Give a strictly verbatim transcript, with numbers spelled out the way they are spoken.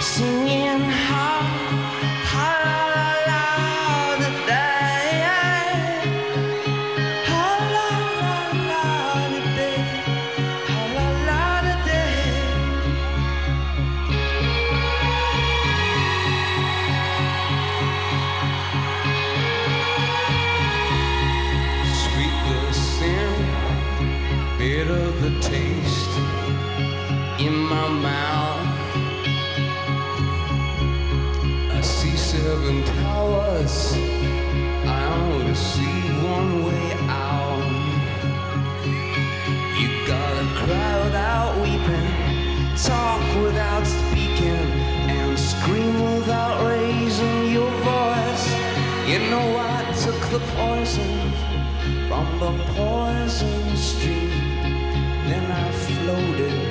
singing ha ha la la la day, ha la la la la day, ha la la la day. Sweet the sin, bitter the taste in my mouth. I see seven towers, I only see one way out. You got a crowd out weeping, talk without speaking, and scream without raising your voice. You know I took the poison from the poison stream, then I floated